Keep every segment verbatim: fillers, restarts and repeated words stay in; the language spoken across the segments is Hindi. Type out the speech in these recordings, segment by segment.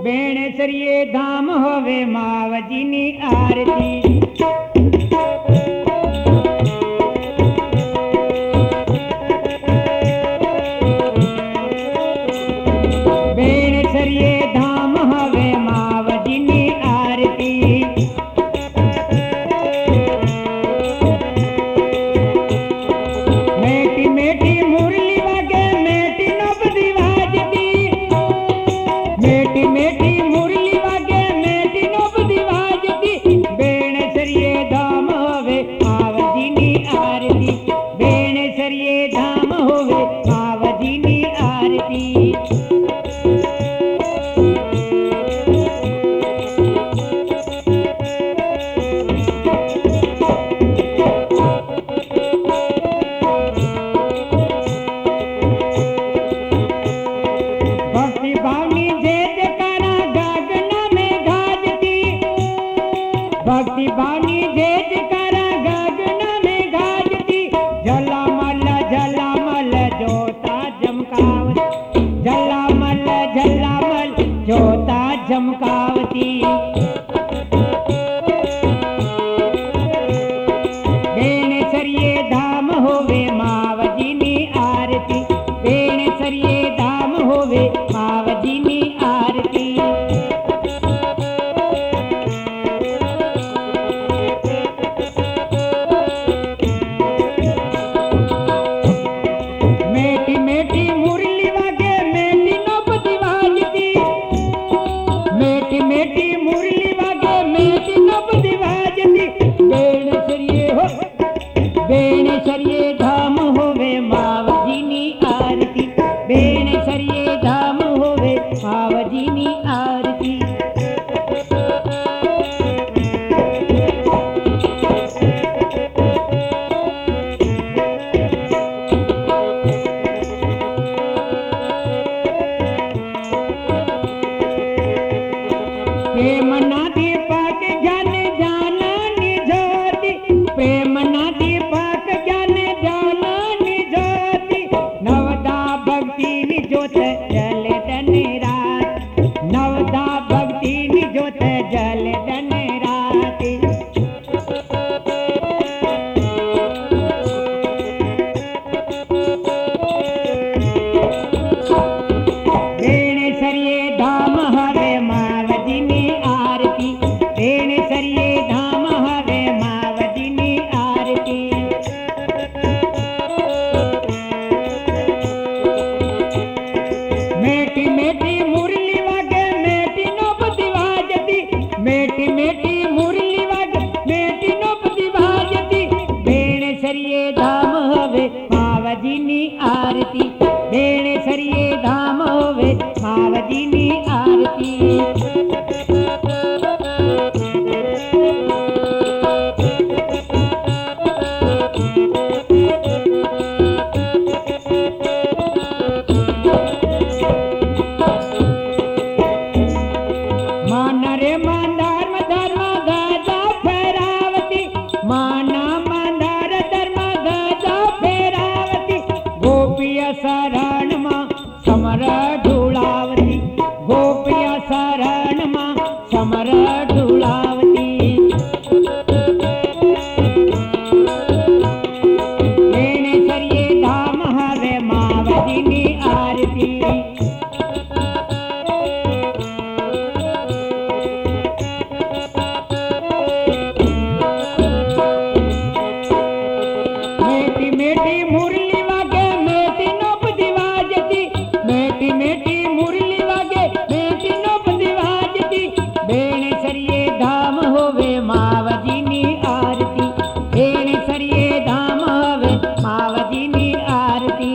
बेणसरिये धाम होवे मावजीनी आरती। बेणसरिये धाम होवे मावजीनी आरती। मेटी मेटी मुरली वागे मेटी नबदी वाजती। मेटी मेटी मुरली वागे मेटी नबदी वाजती। बेणसरिये धाम होवे मावजीनी आरती। बेणसरिये धाम होवे मावजीनी आरती। भक्ति भावनी जय जयकारा गगन में गाजती। भक्ति भावनी जय जयकारा गगन में गाजती। झलामल झलामल जोता झमकावती। झलामल झलामल जोता झमकावती। बेणसरिये धाम होवे मावजीनी आरती। बेणसरिये धाम होवे मावजीनी आरती। मेटी मेटी मुरली वागे मेटी नबदी वाजती। मेटी मेटी मुरली वागे मेटी नबदी वाजती। बेणसरिये हो बेणसरिये धाम होवे मावजीनी आरती। बेणसरिये धाम होवे मावजीनी आरती। प्रेम नदी पाक ज्ञान जानानी ज्योति। प्रेम नदी पाक ज्ञान जानानी ज्योति। नवदा भक्ति निजोत जल दिन रात। नवदा भक्ति निजोत जल दिन रात। बेणसरिये धाम हवे मावजीनी आरती। बेणसरिये धाम हवे मावजीनी आरती। मेटी मेटी मुरली वागे मेटी नबदी वाजती। मेटी मेटी मुरली वागे मेटी नबदी वाजती। बेणसरिये धाम होवे मावजीनी आरती। बेणसरिये धाम होवे मावजीनी आरती। मान रे मान धर्म धर्म ध्वजा फहरावती। माना मंदार धर्म ध्वजा फहरावती। गोपिया शरण मां समर ढूलावती। गोपिया शरण मां समर ढूलावती। बेणसरिये धाम हवे मावजीनी आरती। मेटी मेटी मुरली वागे मेटी नबदी वाजती। मेटी मेटी मुरली वागे मेटी नबदी वाजती। बेणसरिये धाम होवे मावजीनी आरती। बेणसरिये धाम होवे मावजीनी आरती।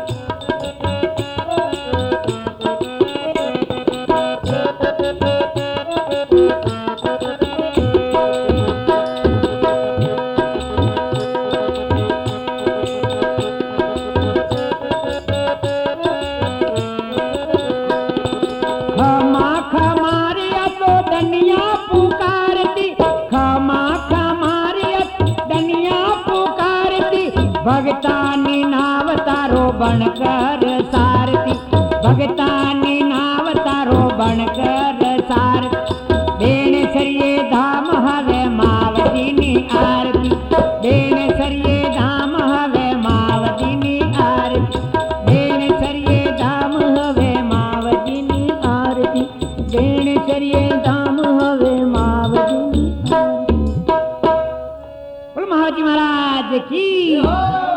खमा खमारिया तो दनिया पुकारती। खमा खमारिया दनिया पुकारती। भगतानी नाव तारो बनकर सारती। भगतानी नाव तारो बनकर महाराज की।